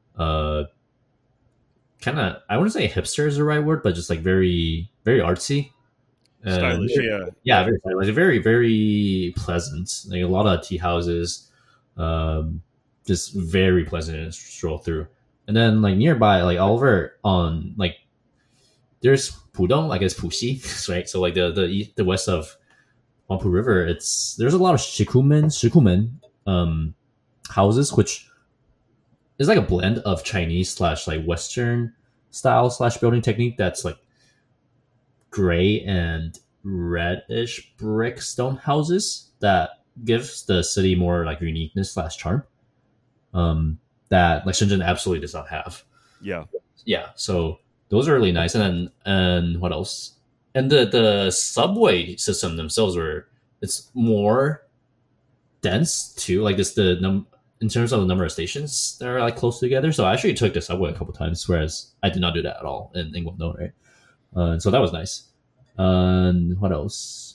Kind of, I wouldn't say hipster is the right word, but just like very, very artsy. Stylish, yeah, very stylish, very, very pleasant. Like a lot of tea houses, just very pleasant to stroll through. And then like nearby, like all over on like there's Pudong, I guess Puxi, right? So like the west of Huangpu River, there's a lot of shikumen houses, which is like a blend of Chinese slash like Western style slash building technique that's like gray and reddish brick stone houses that gives the city more like uniqueness slash charm that like Shenzhen absolutely does not have. Yeah. Yeah, so those are really nice. And what else? And the subway system themselves it's more dense too. Like this in terms of the number of stations that are like close together. So I actually took the subway a couple times, whereas I did not do that at all in Guangdong, right? So that was nice. And what else?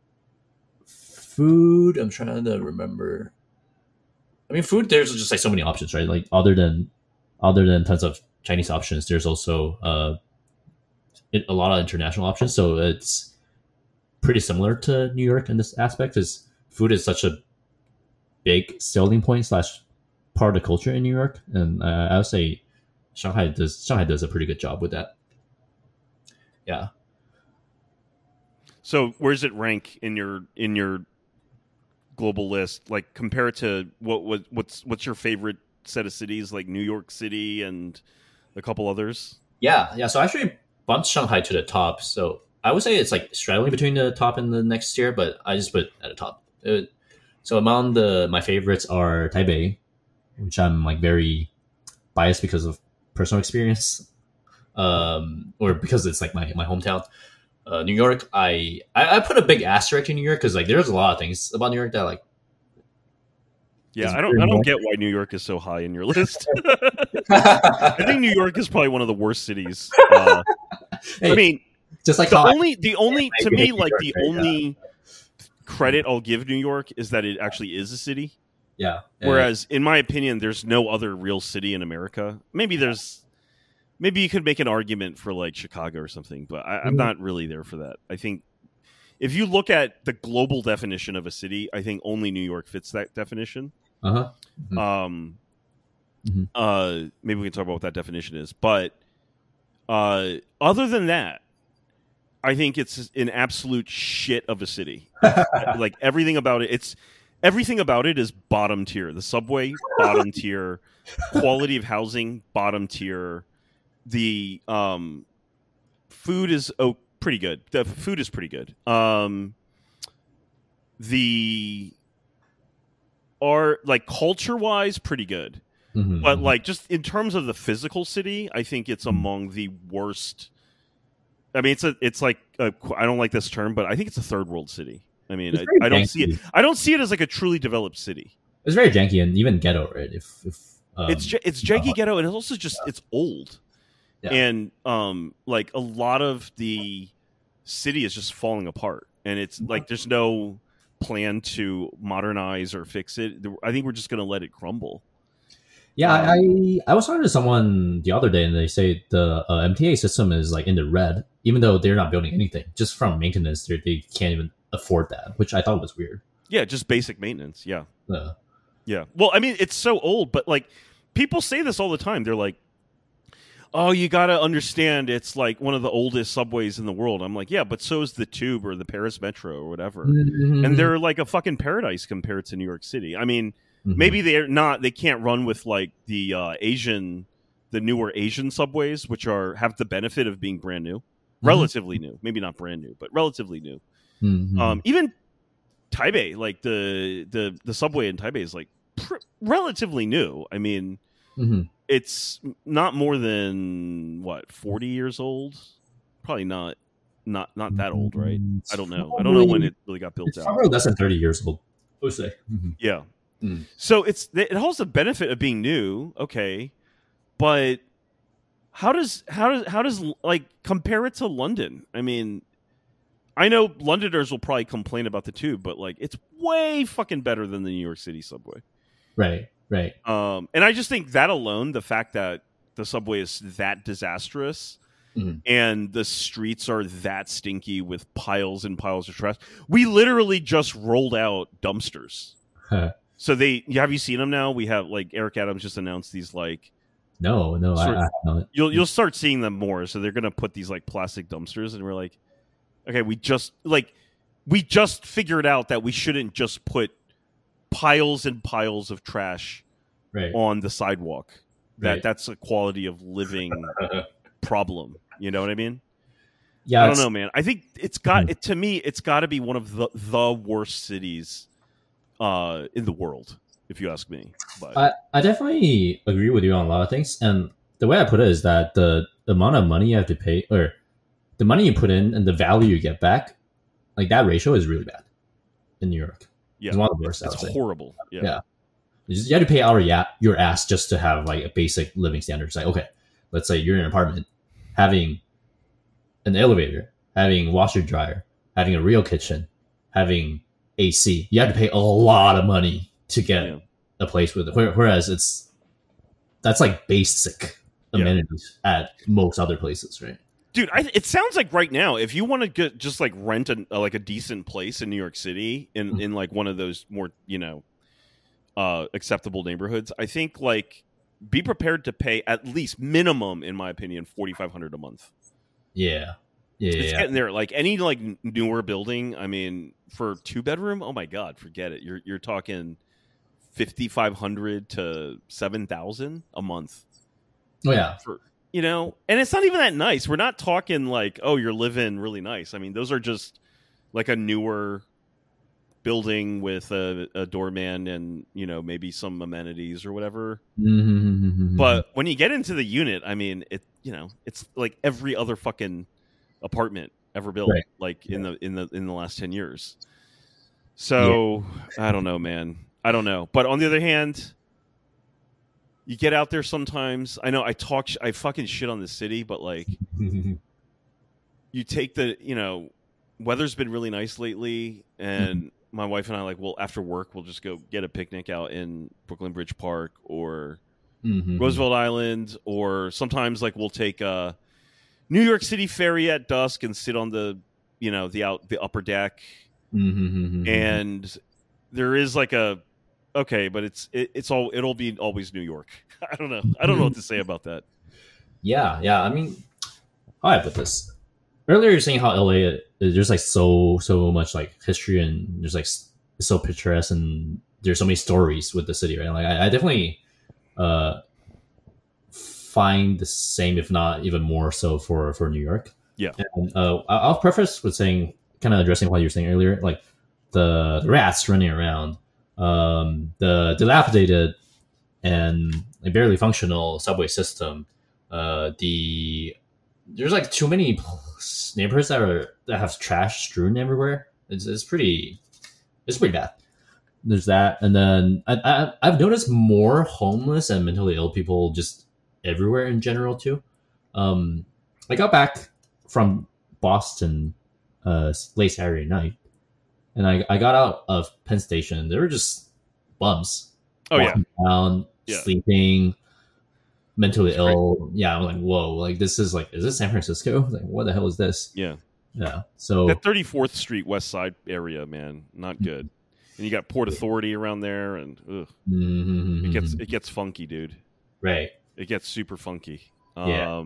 Food. I'm trying to remember. I mean, food. There's just like so many options, right? Like other than tons of Chinese options, there's also a lot of international options. So it's pretty similar to New York in this aspect. Is food is such a big selling point slash part of the culture in New York, and I would say Shanghai does a pretty good job with that. Yeah. So where does it rank in your global list? Like compare it to what's your favorite set of cities, like New York City and a couple others? Yeah. So I actually bumped Shanghai to the top. So I would say it's like straddling between the top and the next tier, but I just put it at the top. So among my favorites are Taipei, which I'm like very biased because of personal experience, or because it's like my hometown. New York, I put a big asterisk in New York because like there's a lot of things about New York that like. Yeah, I don't get why New York is so high in your list. I think New York is probably one of the worst cities. Hey, I mean, just like the only credit I'll give New York is that it actually is a city. Yeah. Whereas, in my opinion, there's no other real city in America. Maybe you could make an argument for like Chicago or something, but I'm not really there for that. I think if you look at the global definition of a city, I think only New York fits that definition. Uh-huh. Maybe we can talk about what that definition is, but other than that, I think it's an absolute shit of a city. Like everything about it is bottom tier. The subway, bottom tier. Quality of housing, bottom tier. The food is pretty good. The food is pretty good. The are like culture wise pretty good, but like just in terms of the physical city, I think it's among the worst. I mean, it's like I don't like this term, but I think it's a third world city. I mean, I don't see it. I don't see it as like a truly developed city. It's very janky and even ghetto, right? It's janky ghetto, and it's also just it's old. Yeah. And like a lot of the city is just falling apart, and it's like there's no plan to modernize or fix it. I think we're just going to let it crumble. Yeah, I was talking to someone the other day, and they say the MTA system is like in the red, even though they're not building anything. Just from maintenance, they can't even afford that, which I thought was weird. Yeah, just basic maintenance. Yeah. Yeah. Well, I mean, it's so old, but like people say this all the time. They're like, oh, you got to understand it's like one of the oldest subways in the world. I'm like, yeah, but so is the Tube or the Paris Metro or whatever. And they're like a fucking paradise compared to New York City. I mean, maybe they can't run with like the newer Asian subways, which have the benefit of being brand new, relatively new, maybe not brand new, but relatively new. Even Taipei, like the subway in Taipei is like relatively new. I mean, it's not more than 40 years old. Probably not that old, right? I don't know. I don't know when it really got built out. Probably less than 30 years old, I would say. Yeah. So it has the benefit of being new, okay, but how does like compare it to London? I mean, I know Londoners will probably complain about the Tube, but like it's way fucking better than the New York City subway. Right. And I just think that alone, the fact that the subway is that disastrous and the streets are that stinky with piles and piles of trash. We literally just rolled out dumpsters. So have you seen them now? We have like Eric Adams just announced these like no, I have not. You'll start seeing them more. So they're gonna put these like plastic dumpsters, and we're like, okay, we just like we just figured out that we shouldn't just put piles and piles of trash on the sidewalk. That's a quality of living problem. You know what I mean? Yeah, I don't know, man. I think it's got it to me. It's got to be one of the worst cities in the world, if you ask me. But I definitely agree with you on a lot of things, and the way I put it is that the amount of money you have to pay, or the money you put in and the value you get back, like that ratio is really bad in New York. Yeah, it's one of the worst. It's horrible. Yeah. You have to pay out of your ass just to have like a basic living standard. It's like, okay, let's say you're in an apartment, having an elevator, having washer dryer, having a real kitchen, having AC. You have to pay a lot of money to get a place with it. Whereas that's like basic amenities at most other places, right? Dude, it sounds like right now, if you want to just like rent a decent place in New York City in like one of those more acceptable neighborhoods, I think like be prepared to pay at least minimum, in my opinion, $4,500 a month. Yeah, it's getting there. Like any like newer building, I mean, for 2-bedroom, oh my god, forget it. You're talking $5,500 to $7,000 a month. Oh yeah, and it's not even that nice. We're not talking like, oh, you're living really nice. I mean, those are just like a newer building with a doorman and maybe some amenities or whatever. But when you get into the unit, I mean, it's like every other fucking apartment ever built, like in the last 10 years. So I don't know, man. I don't know. But on the other hand, you get out there sometimes. I know I fucking shit on the city, but like you take weather's been really nice lately, and my wife and I after work we'll just go get a picnic out in Brooklyn Bridge Park or Roosevelt Island, or sometimes like we'll take a New York City ferry at dusk and sit on the the upper deck, and there is like but it'll be always New York. I don't know what to say about that. Yeah. I mean, how I put this earlier, you're saying how LA there's like so much like history, and there's like it's so picturesque, and there's so many stories with the city, right? Like I definitely find the same, if not even more so, for New York. Yeah. And I'll preface with saying, kind of addressing what you were saying earlier, like the rats running around, the dilapidated and like barely functional subway system, there's like too many neighborhoods that have trash strewn everywhere. It's pretty bad. There's that, and then I've noticed more homeless and mentally ill people just everywhere in general too. I got back from Boston late Saturday night, and I got out of Penn Station. There were just bums walking around, sleeping, mentally ill. Yeah, I'm like, whoa, like is this San Francisco? Like, what the hell is this? Yeah. So that 34th Street West Side area, man, not good. And you got Port Authority around there, and it gets funky, dude. Right. It gets super funky. Yeah.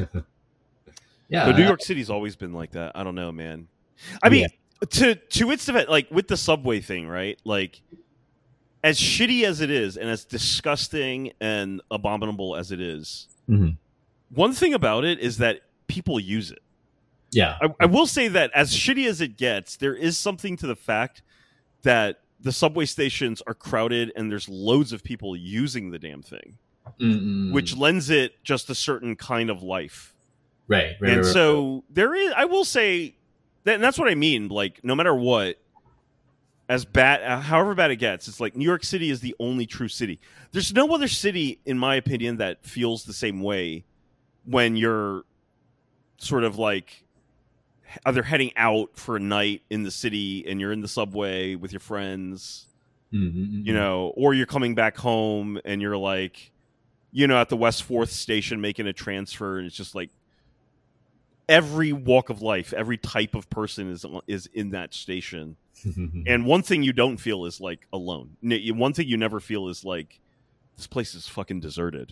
So New York City's always been like that. I don't know, man. I mean, to its defense, like with the subway thing, right? Like, as shitty as it is, and as disgusting and abominable as it is, one thing about it is that people use it. Yeah. I will say that as shitty as it gets, there is something to the fact that the subway stations are crowded and there's loads of people using the damn thing, which lends it just a certain kind of life. Right. So there is, I will say that, and that's what I mean. Like, no matter what, as bad, however bad it gets, it's like New York City is the only true city. There's no other city, in my opinion, that feels the same way when you're sort of like either heading out for a night in the city and you're in the subway with your friends, or you're coming back home and you're like, at the West 4th station making a transfer, and it's just like every walk of life, every type of person is in that station. And one thing you don't feel is like alone. One thing you never feel is like, this place is fucking deserted,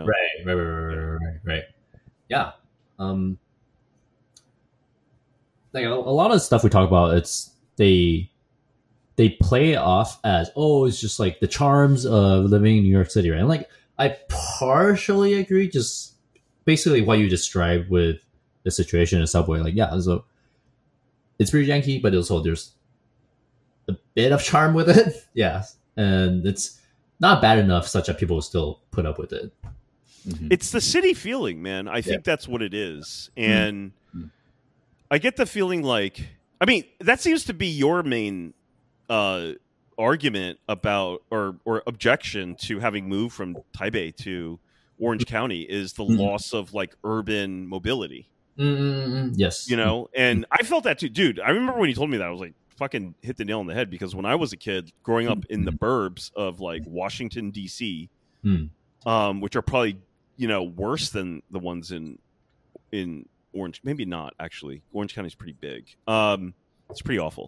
Right. Yeah. Like a lot of stuff we talk about, it's they play it off as, oh, it's just like the charms of living in New York City, right? And like I partially agree, just basically what you described with the situation in Subway. Like, yeah, so it's pretty janky, but also there's a bit of charm with it. Yeah, and it's not bad enough such that people will still put up with it. Mm-hmm. It's the city feeling, man. I think that's what it is, and I get the feeling like, I mean, that seems to be your main argument about or objection to having moved from Taipei to Orange County is the loss of like urban mobility. Yes, you know, and I felt that too, dude. I remember when you told me that, I was like, fucking hit the nail on the head, because when I was a kid growing up in the burbs of like Washington D.C., which are probably, you know, worse than the ones in Orange, maybe not actually. Orange County is pretty big. It's pretty awful.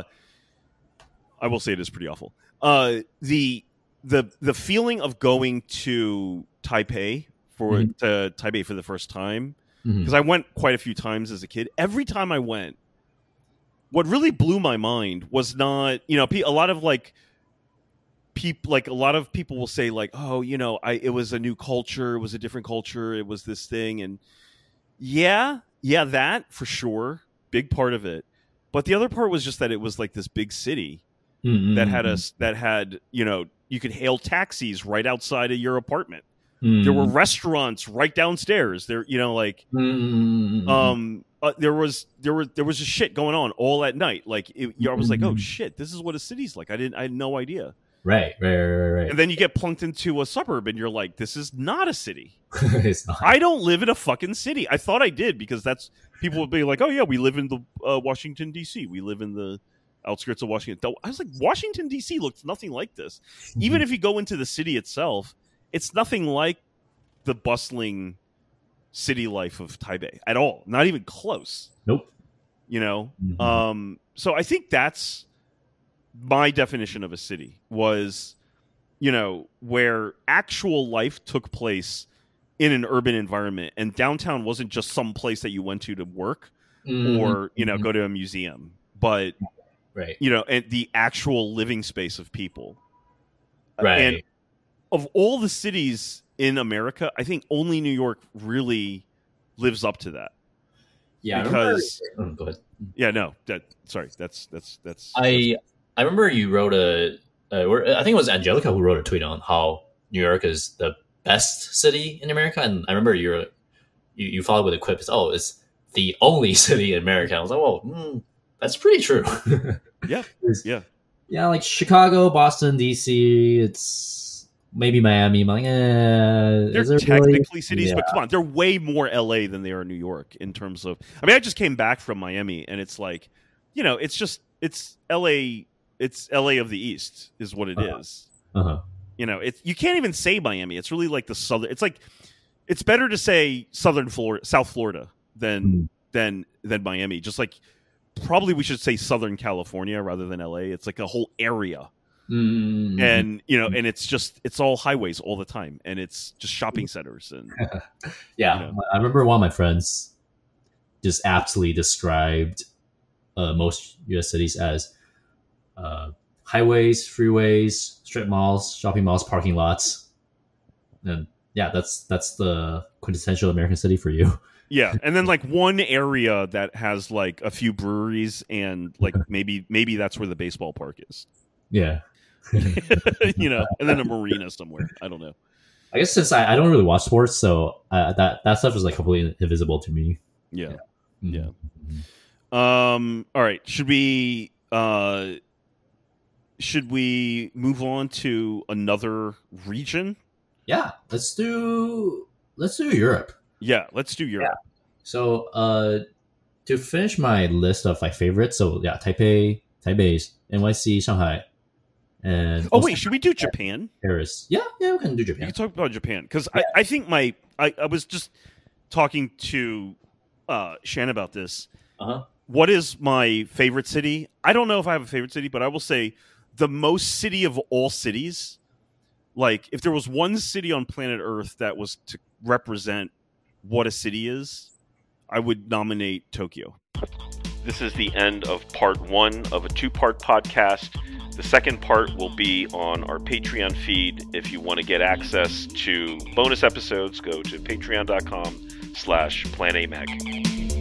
I will say it is pretty awful. The feeling of going to Taipei for the first time, because I went quite a few times as a kid. Every time I went, what really blew my mind was not, you know, a lot of people will say like, oh, you know, it was a new culture, it was a different culture, it was this thing, and yeah, that for sure, big part of it. But the other part was just that it was like this big city that had, you know, you could hail taxis right outside of your apartment. There were restaurants right downstairs. There, you know, like, there was just shit going on all at night. Like, I was like, oh shit, this is what a city's like. I had no idea. Right. And then you get plunked into a suburb, and you're like, this is not a city. It's not. I don't live in a fucking city. I thought I did, because that's, people would be like, oh yeah, we live in the Washington D.C. We live in the outskirts of Washington. I was like, Washington D.C. looks nothing like this. Even if you go into the city itself, it's nothing like the bustling city life of Taipei at all. Not even close. Nope. You know? So I think that's my definition of a city, was, you know, where actual life took place in an urban environment, and downtown wasn't just some place that you went to work or, you know, go to a museum, but, you know, and the actual living space of people. Right. And of all the cities in America, I think only New York really lives up to that. Yeah, because go ahead. Yeah, no, sorry, that's. I remember you wrote I think it was Angelica who wrote a tweet on how New York is the best city in America, and I remember you followed with a quip. It's the only city in America. I was like, well, that's pretty true. Yeah, like Chicago, Boston, DC. It's maybe Miami. I'm like, they're technically cities, but come on, they're way more LA than they are New York in terms of. I mean, I just came back from Miami, and it's like, you know, it's LA. It's LA of the East is what it is. You know, you can't even say Miami. It's really like the southern. It's like, it's better to say South Florida than Miami. Just like, probably we should say Southern California rather than LA. It's like a whole area. And, you know, and it's all highways all the time, and it's just shopping centers. And yeah, you know. I remember one of my friends just aptly described most U.S. cities as highways, freeways, strip malls, shopping malls, parking lots. And yeah, that's the quintessential American city for you. Yeah, and then like one area that has like a few breweries, and like maybe that's where the baseball park is. Yeah. You know, and then a marina somewhere. I don't know. I guess since I don't really watch sports, so that stuff is like completely invisible to me. Yeah. All right. Should we move on to another region? Yeah, let's do Europe. Yeah, let's do Europe. Yeah. So to finish my list of my favorites, so yeah, Taipei, NYC, Shanghai, and wait, should we do Japan? Paris. Yeah, we can do Japan. You can talk about Japan, because I think I was just talking to Shan about this. What is my favorite city? I don't know if I have a favorite city, but I will say the most city of all cities. Like, if there was one city on planet Earth that was to represent what a city is, I would nominate Tokyo. This is the end of part 1 of a 2-part podcast. The second part will be on our Patreon feed. If you want to get access to bonus episodes, go to patreon.com/planamag.